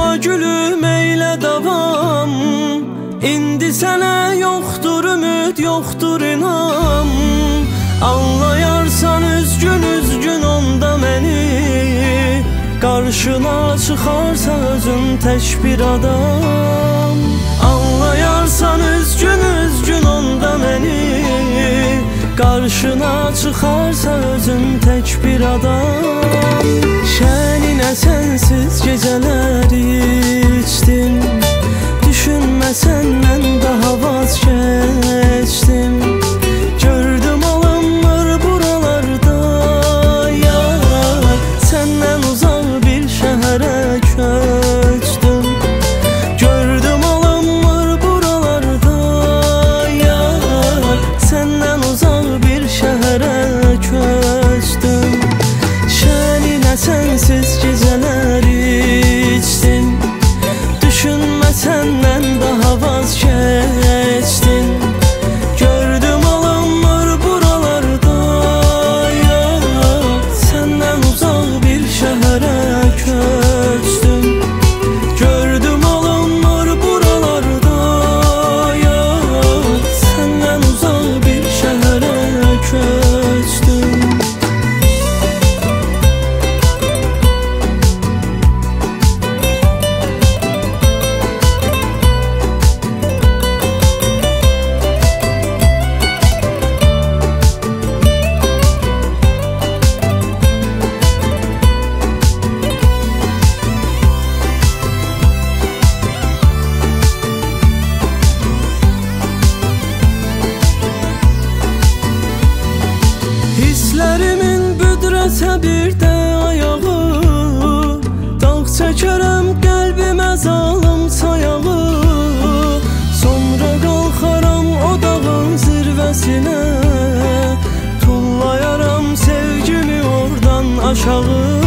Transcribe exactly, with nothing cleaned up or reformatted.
Yaşa gülüm eylə davam, İndi sənə yoxdur ümid, yoxdur inam. Anlayarsan üzgün üzgün onda məni, qarşına çıxarsa özün tək bir adam. Anlayarsan üzgün üzgün onda məni, qarşına çıxarsa özün tək bir adam. Şəninə sənsiz gecələri içdim, düşünmə səndən daha vaz keçdim. Gördüm alınmır buralarda yar, səndən uzaq bir şəhərə köçdüm. Gördüm alınmır buralarda yar, səndən uzaq bir şəhərə köçdüm. Şəninə sənsiz gecələri içdim, düşünmə səndən daha vaz keçdim. Gördüm alınmır buralarda yar, səndən uzaq bir şəhərə köçdüm. Gördüm alınmır buralarda yar, səndən uzaq bir şəhərə köçdüm. Hisslərimin büdrəsə bir də ayağı, dağ çəkərəm qəlbimə zalım sayağı. Sonra qalxaram o dağın zirvəsinə, tullayaram sevgimi oradan aşağı.